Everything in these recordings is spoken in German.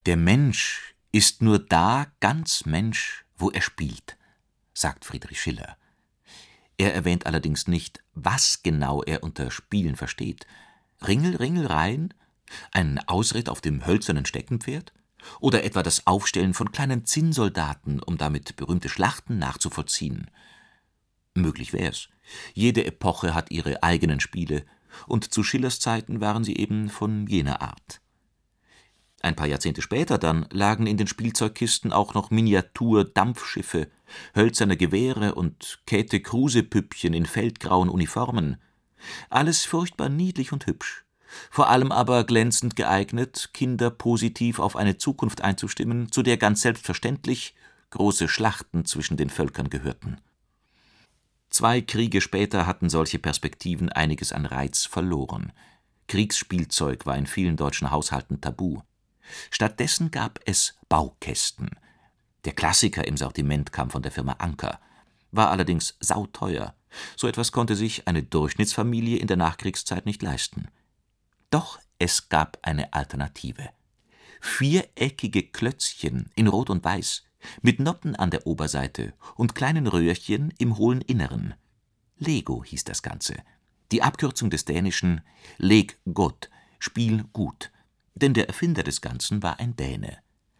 Der Mensch ist nur da ganz Mensch, wo er spielt, sagt Friedrich Schiller. Er erwähnt allerdings nicht, was genau er unter Spielen versteht. Ringel, Ringel, rein? Ein Ausritt auf dem hölzernen Steckenpferd? Oder etwa das Aufstellen von kleinen Zinnsoldaten, um damit berühmte Schlachten nachzuvollziehen? Möglich wär's. Jede Epoche hat ihre eigenen Spiele, und zu Schillers Zeiten waren sie eben von jener Art. Ein paar Jahrzehnte später dann lagen in den Spielzeugkisten auch noch Miniatur-Dampfschiffe, hölzerne Gewehre und Käthe-Kruse-Püppchen in feldgrauen Uniformen. Alles furchtbar niedlich und hübsch. Vor allem aber glänzend geeignet, Kinder positiv auf eine Zukunft einzustimmen, zu der ganz selbstverständlich große Schlachten zwischen den Völkern gehörten. 2 Kriege später hatten solche Perspektiven einiges an Reiz verloren. Kriegsspielzeug war in vielen deutschen Haushalten tabu. Stattdessen gab es Baukästen. Der Klassiker im Sortiment kam von der Firma Anker, war allerdings sauteuer. So etwas konnte sich eine Durchschnittsfamilie in der Nachkriegszeit nicht leisten. Doch es gab eine Alternative. Viereckige Klötzchen in Rot und Weiß, mit Noppen an der Oberseite und kleinen Röhrchen im hohlen Inneren. Lego hieß das Ganze. Die Abkürzung des dänischen Leg godt, Spiel gut. Denn der Erfinder des Ganzen war ein Däne.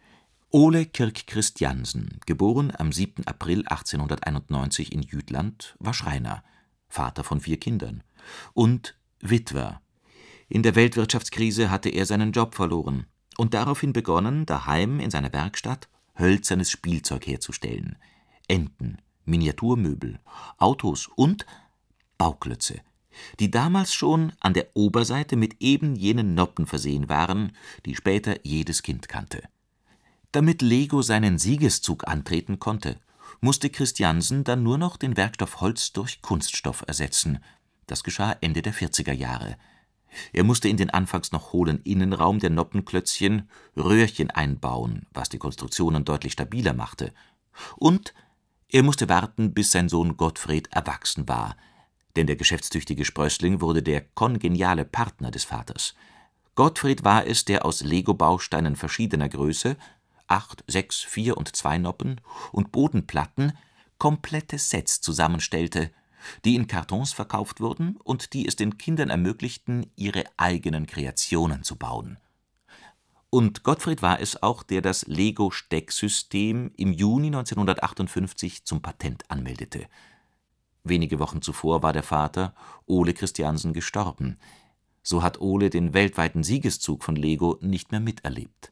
Ole Kirk Christiansen, geboren am 7. April 1891 in Jütland, war Schreiner, Vater von 4 Kindern und Witwer. In der Weltwirtschaftskrise hatte er seinen Job verloren und daraufhin begonnen, daheim in seiner Werkstatt hölzernes Spielzeug herzustellen. Enten, Miniaturmöbel, Autos und Bauklötze, die damals schon an der Oberseite mit eben jenen Noppen versehen waren, die später jedes Kind kannte. Damit Lego seinen Siegeszug antreten konnte, musste Christiansen dann nur noch den Werkstoff Holz durch Kunststoff ersetzen. Das geschah Ende der 40er Jahre. Er musste in den anfangs noch hohlen Innenraum der Noppenklötzchen Röhrchen einbauen, was die Konstruktionen deutlich stabiler machte. Und er musste warten, bis sein Sohn Gottfried erwachsen war, denn der geschäftstüchtige Sprössling wurde der kongeniale Partner des Vaters. Gottfried war es, der aus Lego-Bausteinen verschiedener Größe, 8, 6, 4 und 2 Noppen und Bodenplatten, komplette Sets zusammenstellte, die in Kartons verkauft wurden und die es den Kindern ermöglichten, ihre eigenen Kreationen zu bauen. Und Gottfried war es auch, der das Lego-Stecksystem im Juni 1958 zum Patent anmeldete. Wenige Wochen zuvor war der Vater, Ole Christiansen, gestorben. So hat Ole den weltweiten Siegeszug von Lego nicht mehr miterlebt.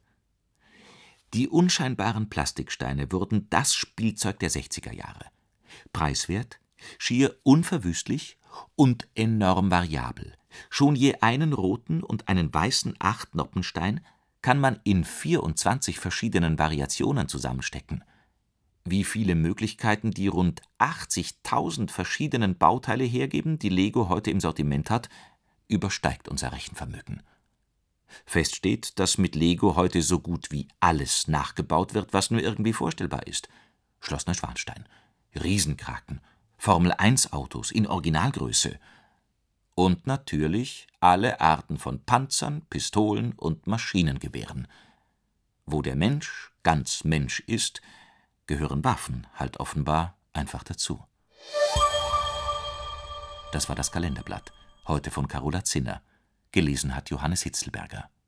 Die unscheinbaren Plastiksteine wurden das Spielzeug der 60er Jahre. Preiswert, schier unverwüstlich und enorm variabel. Schon je einen roten und einen weißen 8-Noppenstein kann man in 24 verschiedenen Variationen zusammenstecken. Wie viele Möglichkeiten die rund 80.000 verschiedenen Bauteile hergeben, die Lego heute im Sortiment hat, übersteigt unser Rechenvermögen. Fest steht, dass mit Lego heute so gut wie alles nachgebaut wird, was nur irgendwie vorstellbar ist. Schloss Neuschwanstein, Riesenkraken, Formel-1-Autos in Originalgröße und natürlich alle Arten von Panzern, Pistolen und Maschinengewehren. Wo der Mensch ganz Mensch ist, gehören Waffen halt offenbar einfach dazu. Das war das Kalenderblatt, heute von Carola Zinner. Gelesen hat Johannes Hitzelberger.